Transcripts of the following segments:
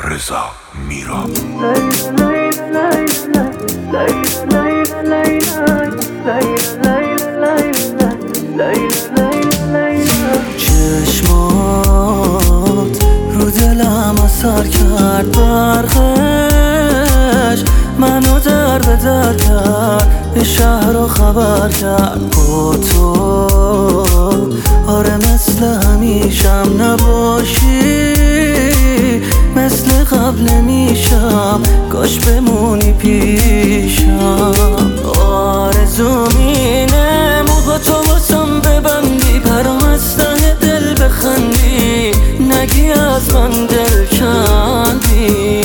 رضا میرا. چشمات رو دلم اثر کرد، برقش منو در به در کرد، به شهر رو خبر کرد با تو. آره مثل همیشم نباشی، مثل قبل نمیشم، کاش بمونی پیشم. آرزوم اینه موهاتو واسم ببندی، برام از ته دل بخندی، نگی از من دل کندی.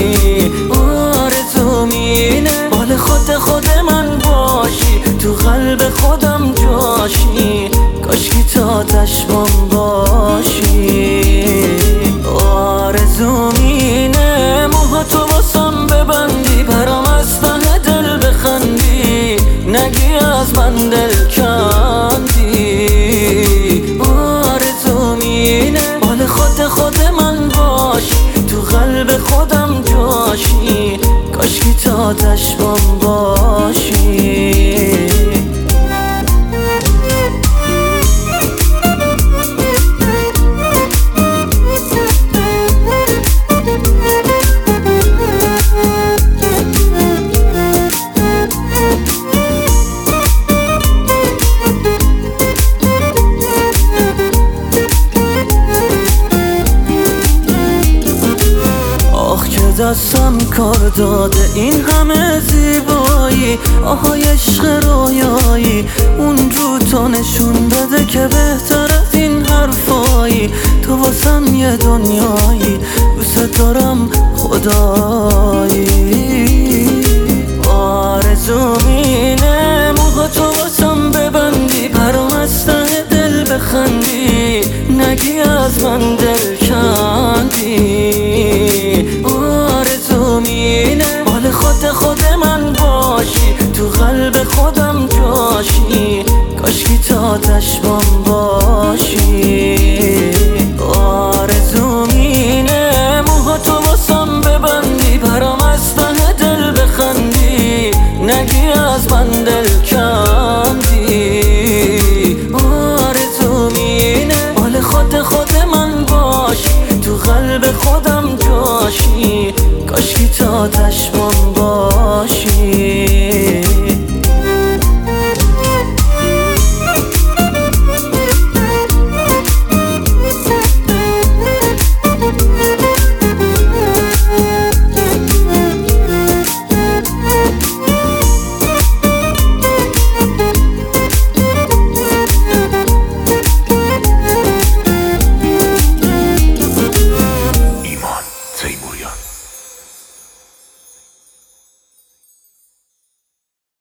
آرزوم اینه مال خود من باشی، تو قلب خودم جاشی، کاشکی تا چشمم باشی. آرزوم اینه موهاتو واسم ببندی، برام از ته دل بخندی، نگی از من دل کندی. آرزوم اینه مال خود من باشی، تو قلب خودم جاشی، کاشکی تا چشمم باشی. دستم کار داده این همه زیبایی، آهای عشق رویایی، اون رو تو نشون بده که بهتر از این حرفایی. تو واسم یه دنیایی، دوست دارم خدایی. آرزوم اینه موهاتو واسم ببندی، برام از ته دل بخندی، نگی از من دل کندی. مال خود من باشی، تو قلب خودم جاشی، کاشکی تا چشمم باشی. آرزوم اینه موهاتو واسم ببندی، برام از ته دل بخندی، نگی از من دل